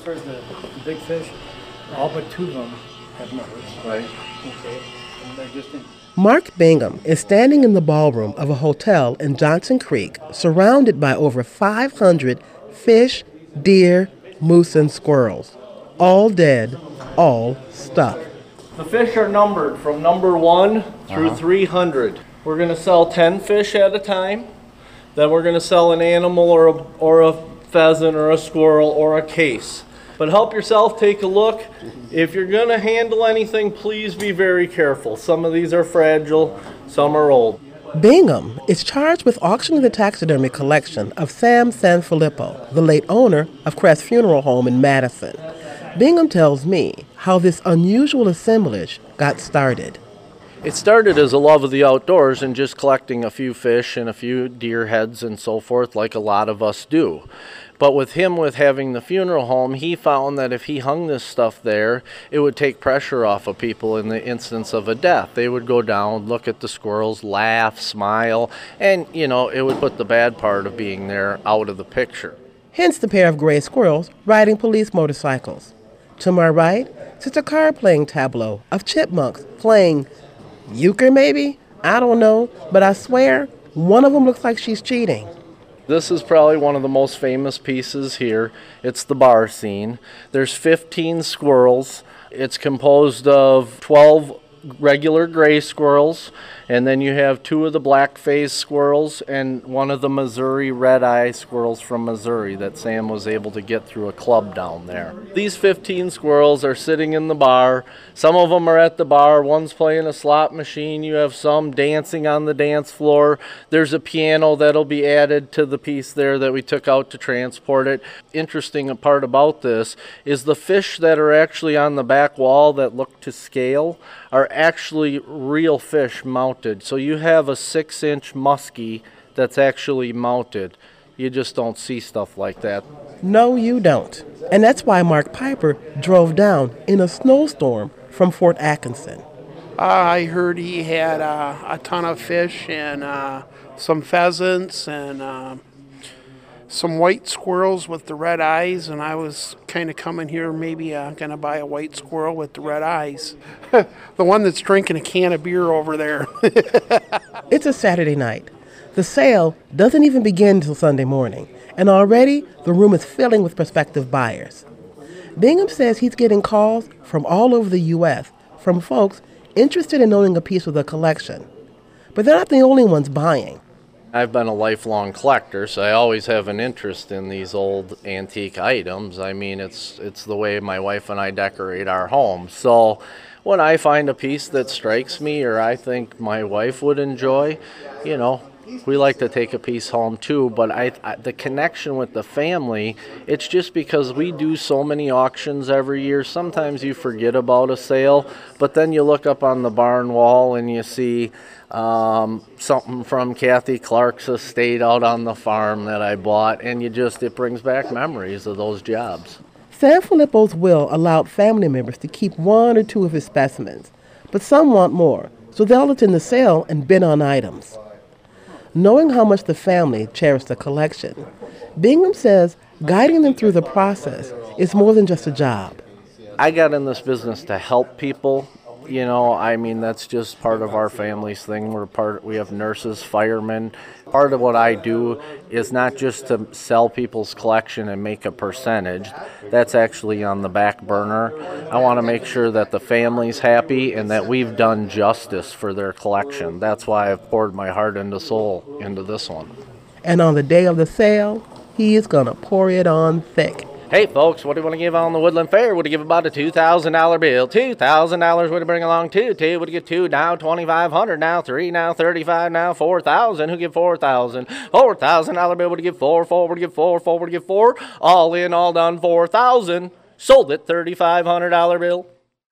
far as the big fish, all but 2 of them have numbers. Right. Okay. And they're just in. Mark Bingham is standing in the ballroom of a hotel in Johnson Creek, surrounded by over 500 fish, deer, moose, and squirrels. All dead, all stuffed. The fish are numbered from number 1 through 300. We're going to sell 10 fish at a time. Then we're going to sell an animal or a pheasant or a squirrel or a case. But help yourself, take a look. If you're going to handle anything, please be very careful. Some of these are fragile, some are old. Bingham is charged with auctioning the taxidermy collection of Sam Sanfilippo, the late owner of Crest Funeral Home in Madison. Bingham tells me how this unusual assemblage got started. It started as a love of the outdoors and just collecting a few fish and a few deer heads and so forth, like a lot of us do. But with having the funeral home, he found that if he hung this stuff there, it would take pressure off of people in the instance of a death. They would go down, look at the squirrels, laugh, smile, and, it would put the bad part of being there out of the picture. Hence the pair of gray squirrels riding police motorcycles. To my right sits a card-playing tableau of chipmunks playing euchre, maybe? I don't know, but I swear one of them looks like she's cheating. This is probably one of the most famous pieces here. It's the bar scene. There's 15 squirrels. It's composed of 12 regular gray squirrels, and then you have 2 of the black-faced squirrels and 1 of the Missouri red-eye squirrels from Missouri that Sam was able to get through a club down there. These 15 squirrels are sitting in the bar. Some of them are at the bar. One's playing a slot machine. You have some dancing on the dance floor. There's a piano that'll be added to the piece there that we took out to transport it. Interesting part about this is the fish that are actually on the back wall that look to scale are actually real fish mounted. So you have a 6-inch muskie that's actually mounted. You just don't see stuff like that. No, you don't. And that's why Mark Piper drove down in a snowstorm from Fort Atkinson. I heard he had a ton of fish and some pheasants and some white squirrels with the red eyes, and I was kind of coming here maybe going to buy a white squirrel with the red eyes. The one that's drinking a can of beer over there. It's a Saturday night. The sale doesn't even begin until Sunday morning, and already the room is filling with prospective buyers. Bingham says he's getting calls from all over the U.S. from folks interested in owning a piece of the collection. But they're not the only ones buying. I've been a lifelong collector, so I always have an interest in these old antique items. I mean, it's the way my wife and I decorate our home. So when I find a piece that strikes me or I think my wife would enjoy, we like to take a piece home too. But the connection with the family, it's just because we do so many auctions every year. Sometimes you forget about a sale, but then you look up on the barn wall and you see something from Kathy Clark's estate out on the farm that I bought, and it brings back memories of those jobs. Sanfilippo's will allowed family members to keep 1 or 2 of his specimens, but some want more, so they'll attend the sale and bid on items. Knowing how much the family cherished the collection, Bingham says guiding them through the process is more than just a job. I got in this business to help people. That's just part of our family's thing. We have nurses, firemen. Part of what I do is not just to sell people's collection and make a percentage. That's actually on the back burner. I want to make sure that the family's happy and that we've done justice for their collection. That's why I've poured my heart and soul into this one. And on the day of the sale, he is going to pour it on thick. Hey folks, what do you want to give on the Woodland Fair? Would you give about a $2,000 bill? $2,000 would you bring along two? Would you give 2 now? $2,500 now? 3 now? 35 now? 4,000? Who give 4,000? $4,000 bill would you give 4? 4 would you give 4? 4 would you give 4? All in, all done, 4,000. Sold it. $3,500 bill.